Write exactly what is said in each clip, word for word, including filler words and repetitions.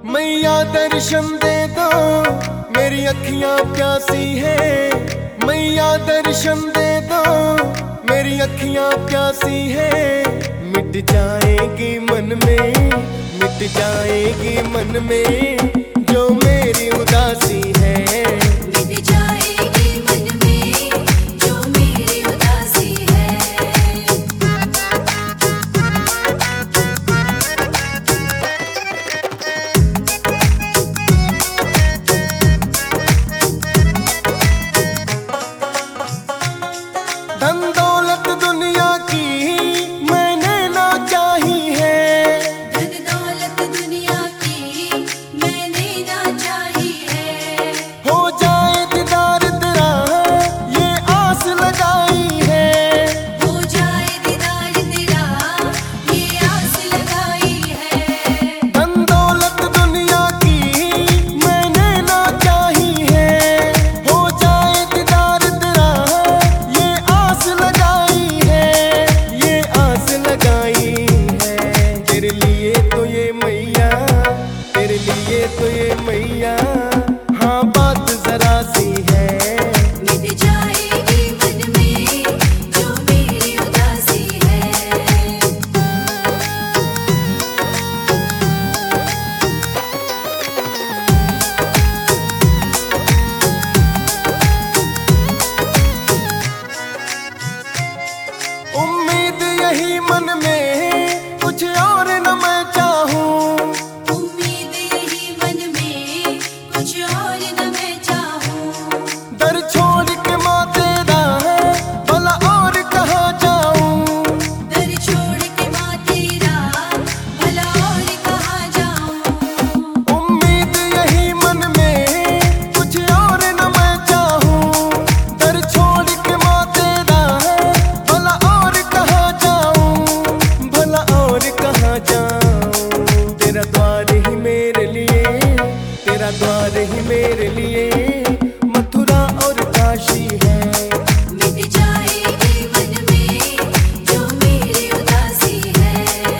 मैया दर्शन दे दो, मेरी अखियां प्यासी है। मैया दर्शन दे दो, मेरी अखियां प्यासी है। मिट जाएगी मन में, मिट जाएगी मन में जो मेरी उदासी है। मिट जाएगी मन में जो मेरी उदासी है। धन दौलत दुनिया की मैंने ना चाही है। धन दौलत दुनिया की मैंने ना चाही है। हो जाए दीदार तेरा ये आस लगाई है। हो जाए दीदार तेरा ये आस लगाई है। धन दौलत दुनिया की मैंने ना चाही है। हो जाए दीदार तेरा ये आस लगाई है, ये आस लगाई है। तेरे लिए तो ये मैया, तेरे लिए तो ये मैया, हाँ बात जरा सी है। मिट जाएगी मन में जो मेरी उदासी है। उम्मीद यही मन में, कुछ और न मैं चाहूं। उम्मीद यही मन में, कुछ और न मैं चाहूं। दर छोड़ के माँ तेरा भला और कहाँ जाऊं। दर छोड़ के माँ तेरा भला और कहाँ जाऊं। उम्मीद यही मन में, कुछ और न मैं चाहूं। दर छोड़ के माँ तेरा भला और कहाँ जाऊं, भला और कहाँ जाऊं। तेरा द्वार ही मेरे लिए, तेरा द्वार ही मेरे लिए मथुरा और काशी है। मिट जाएगी मन में जो मेरी उदासी है।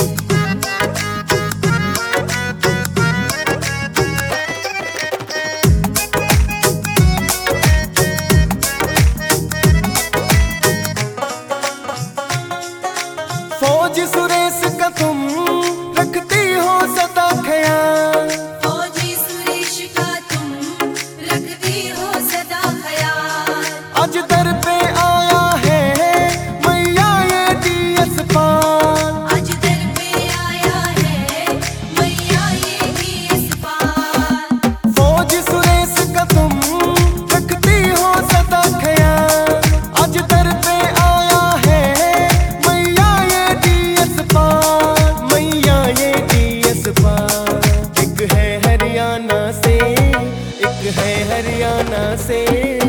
फौज सुरेश का तुम रखती हो सदा ख्याल। फौजी सुरेश का तुम रखती हो सदा ख्याल। आज दर पे आया है मैया ये डीएस पाल। आज दर पे आया है मैया ये डीएस पाल। फौज सुरेश का तुम रखती हो सदा ख्याल। आज दर पे आया है मैया ये डीएस पाल, मैया ये डीएस पाल। एक है हरियाणा से, एक है हरियाणा से